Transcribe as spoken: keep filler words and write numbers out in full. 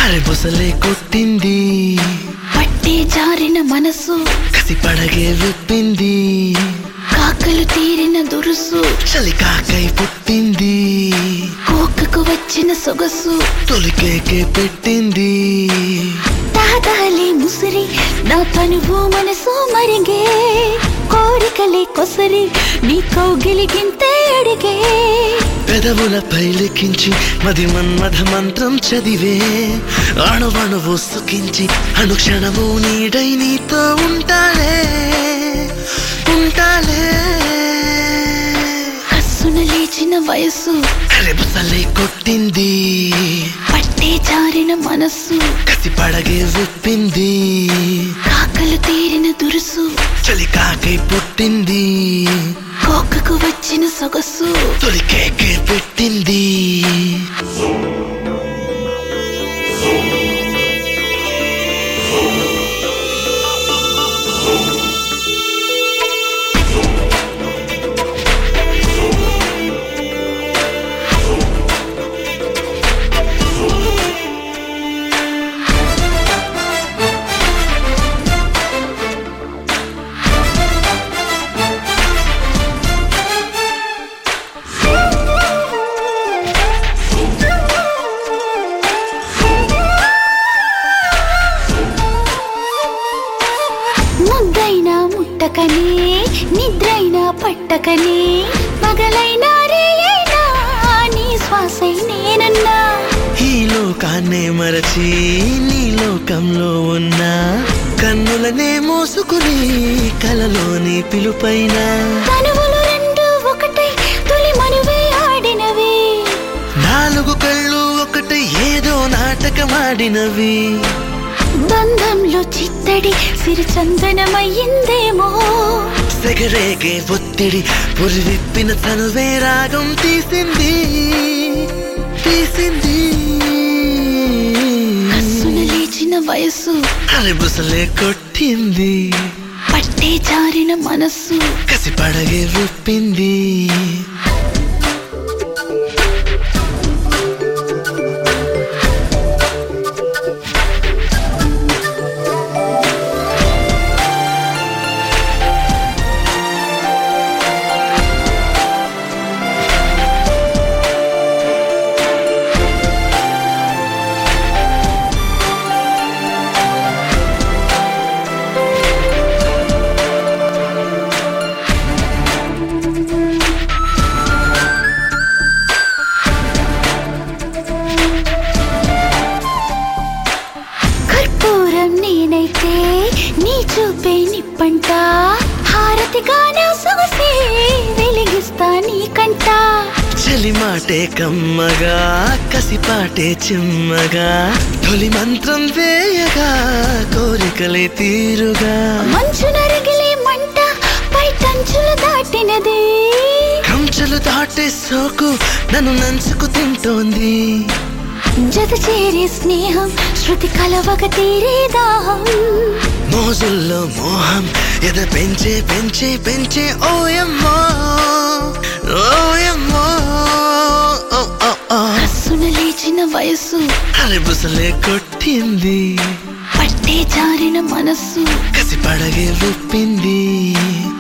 అరెబుసలే కొట్టింది పట్టి జారిన మనసు కసి పడగే విప్పింది కాకలు తీరిన దురుసు చలి కాకై పుట్టింది కోకకు వచ్చిన సొగసు తొలికేకే పెట్టింది తాతాలే ముసిరి నా తనువు మనసు మరిగే కోరికలే కొసరి నీ కౌగిలిగింతే అడిగే పెదవులపై లిఖించి మది మన్మథ మంత్రం చదివే అణువణువు సుఖించి అనుక్షణము నీడై నీతో ఉంటాలే ఉంటాలే కస్సున లేచిన వయసు అరెబుసలే కొట్టింది పట్టే జారిన మనస్సు కసి పడగే విప్పింది కాకలు తీరిన దురుసు చలి కాకై పుట్టింది కోకకు వచ్చిన సొగసు తొలికేకే పెట్టింది ముద్దైనా ముట్టకనే నిద్రైనా పట్టకనే పగలైనా రేయైనా నీ శ్వాసై నేనన్నా ఈ లోకాన్నే మరచి నీ లోకంలో ఉన్నా కన్నులనే మోసుకుని కలలోని పిలుపైన తనువులు రెండు ఒకటై తొలి మనువే ఆడినవి నాలుగు కళ్ళు ఒకటి ఏదో నాటకమాడినవి బంధంలో చిత్తడి సిరిచందనమయ్యిందేమో సెగరేగే ఒత్తిడి పురివిప్పిన తనువే రాగం తీసింది తీసింది కస్సున లేచిన వయసు అరెబుసలే కొట్టింది పట్టే జారిన మనస్సు కసి పడగే విప్పింది నేనైతే నీ చూపే నిప్పంట హారతిగా నా సొగసే వెలిగిస్తా నీ కంట చలి మాటే కమ్మగా కసిపాటే చిమ్మగా తొలి మంత్రం వేయగా కోరికలే తీరుగా మంచు నరగిలే మంట పై కంచులు దాటినది కంచెలు దాటే సోకు నన్ను నంచుకు తింటోంది జత చేరే స్నేహం శృతి కలవక తీరే దాహం మోజుల్లో మోహం ఎద పెంచే పెంచే పెంచే ఓయమ్మో ఓయమ్మో కస్సున లేచిన వయసు అరెబుసలే కొట్టింది పట్టే జారిన మనస్సు కసి పడగే విప్పింది